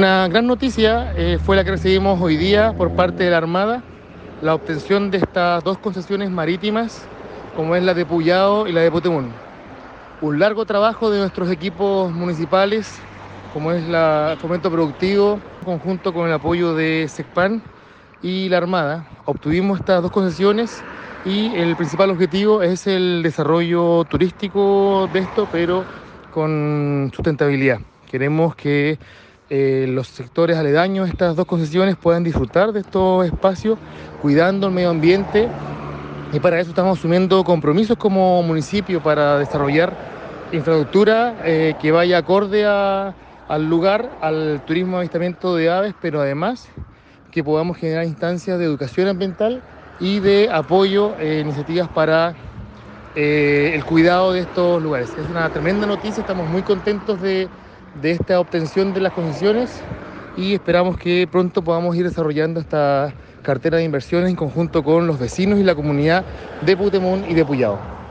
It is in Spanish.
Una gran noticia fue la que recibimos hoy día por parte de la Armada, la obtención de estas dos concesiones marítimas, como es la de Puyao y la de Putemún. Un largo trabajo de nuestros equipos municipales, como es la Fomento Productivo, en conjunto con el apoyo de SECPAN y la Armada. Obtuvimos estas dos concesiones y el principal objetivo es el desarrollo turístico de esto, pero con sustentabilidad. Queremos que los sectores aledaños a estas dos concesiones puedan disfrutar de estos espacios, cuidando el medio ambiente, y para eso estamos asumiendo compromisos como municipio para desarrollar infraestructura que vaya acorde al lugar, al turismo de avistamiento de aves, pero además que podamos generar instancias de educación ambiental y de apoyo iniciativas para el cuidado de estos lugares. Es una tremenda noticia, estamos muy contentos de esta obtención de las concesiones y esperamos que pronto podamos ir desarrollando esta cartera de inversiones en conjunto con los vecinos y la comunidad de Putemún y de Puyao.